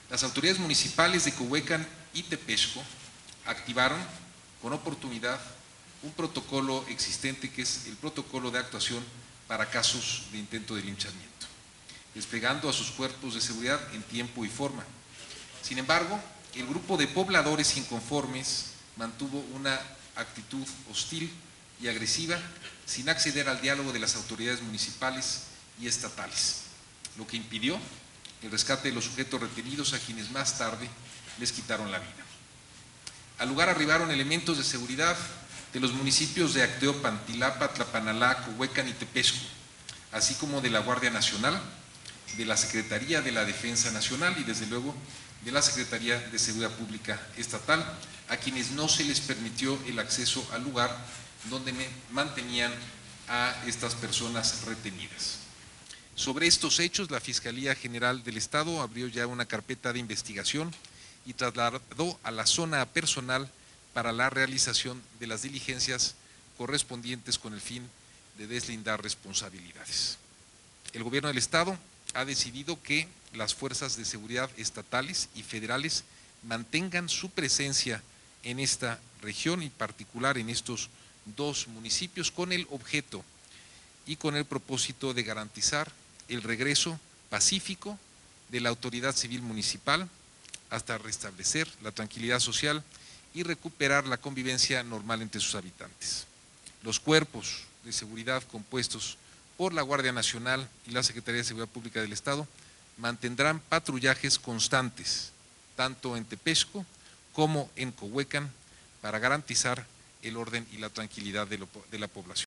Las autoridades municipales de Cohuecan y Tepexco activaron con oportunidad un protocolo existente que es el protocolo de actuación para casos de intento de linchamiento, desplegando a sus cuerpos de seguridad en tiempo y forma. Sin embargo, el grupo de pobladores inconformes mantuvo una actitud hostil y agresiva sin acceder al diálogo de las autoridades municipales y estatales, lo que impidió el rescate de los sujetos retenidos, a quienes más tarde les quitaron la vida. Al lugar arribaron elementos de seguridad de los municipios de Acteopan, Tilapa, Tlapanalá, Cohuecan y Tepexco, así como de la Guardia Nacional, de la Secretaría de la Defensa Nacional y desde luego de la Secretaría de Seguridad Pública Estatal, a quienes no se les permitió el acceso al lugar donde mantenían a estas personas retenidas. Sobre estos hechos, la Fiscalía General del Estado abrió ya una carpeta de investigación y trasladó a la zona personal para la realización de las diligencias correspondientes con el fin de deslindar responsabilidades. El Gobierno del Estado ha decidido que las fuerzas de seguridad estatales y federales mantengan su presencia en esta región, y en particular en estos dos municipios, con el objeto y con el propósito de garantizar el regreso pacífico de la autoridad civil municipal hasta restablecer la tranquilidad social y recuperar la convivencia normal entre sus habitantes. Los cuerpos de seguridad compuestos por la Guardia Nacional y la Secretaría de Seguridad Pública del Estado mantendrán patrullajes constantes, tanto en Tepexco como en Cohuecan, para garantizar el orden y la tranquilidad de la población.